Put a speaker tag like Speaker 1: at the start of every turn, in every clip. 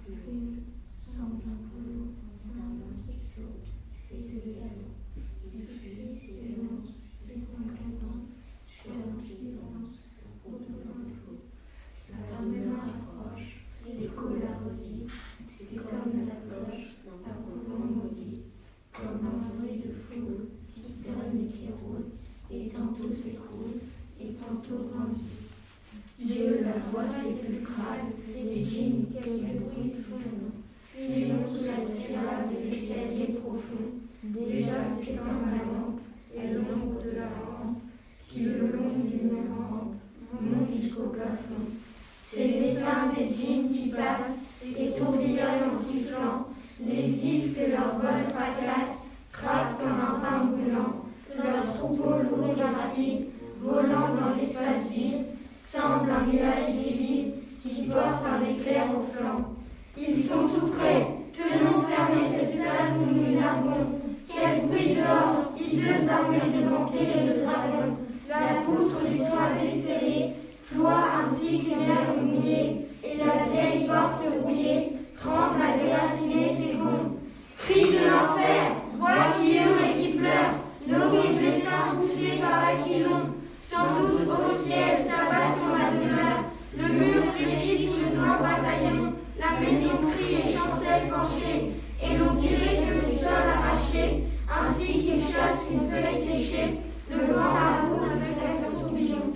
Speaker 1: Plume, semble un boulot d'un mot qui saute, c'est le galop. Il fuit, s'énonce, fait son cadence, sur un qui danse, au devant le flot. La rumeur approche, l'écho la redit, c'est comme la cloche d'un couvent maudit, comme un bruit de foule qui donne et qui roule, et tantôt s'écroule, et tantôt grandit. Dieu, la voix sépulcrale, des djinns, quelques bruits font, fuyons sous la spirale de l'escalier profond. Déjà s'éteint la lampe, et l'ombre de la rampe, qui le long du mur rampe, monte jusqu'au plafond. C'est les seins des djinns qui passent, et tourbillonnent en sifflant, les ifs que leur vol fracasse, craquent comme un pain brûlant. Leur troupeau lourd et rapide, volant dans l'espace vide, semble un nuage livide qui porte un éclair au flanc. Ils sont tout près, tenons fermés cette salle où nous navons. Quel bruit dehors, hideux armées de vampires et de dragons. La poutre du toit desserrée ploie ainsi qu'une herbe mouillée, et la vieille porte rouillée tremble à déraciner ses gonds. Cris de l'enfer, voix qui hurlent et qui pleurent, l'horrible essaim poussé par l'aquilon. Sans doute au ciel s'abat sur la demeure, le mur fléchit sous un bataillon, la maison crie et chancelle penchée, et l'on dirait que le sol arraché, ainsi qu'il chasse une feuille séchée, le vent la roule avec un tourbillon.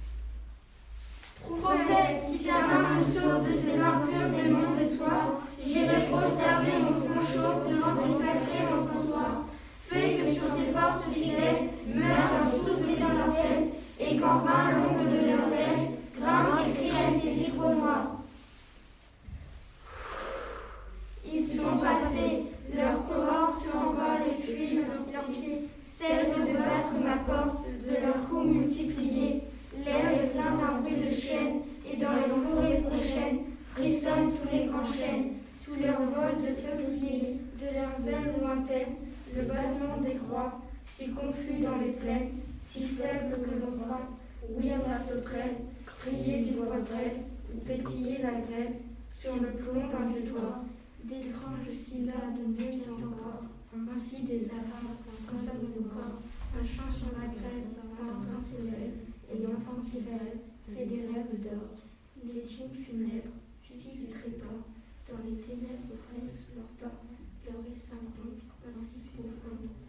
Speaker 1: Prophète, si ta main me sauve de ces impurs démons des soirs, j'irai prosterner mon front chaud devant tes sacrés encensoirs. Fais que sur ces portes fidèles meure un souffle d'étincelle, et qu'en vain l'ombre de leurs ailes grince et crie à ces vitraux noirs. Ils sont passés, leurs corps s'envolent et fuient, leurs pieds cessent de battre ma porte, de leurs coups multipliés. L'air est plein d'un bruit de chaînes, et dans les forêts prochaines frissonnent tous les grands chênes. Sous leur vol de feux pliés, de leurs ailes lointaines, le battement des croix, si confus dans les plaines, si faible que l'on croit, ouïr la sauterelle, crier d'une voix grêle, ou pétiller la grêle, sur le plomb d'un vieux toit. D'étranges syllabes muettes encore, ainsi des arabes consomment le corps, un chant sur la grève, pintant ses ailes, et l'enfant qui rêve, fait des rêves d'or. Les djinns funèbres, fusils du tréport, dans les ténèbres pressent leurs pas, leur essaim gronde, ainsi profond.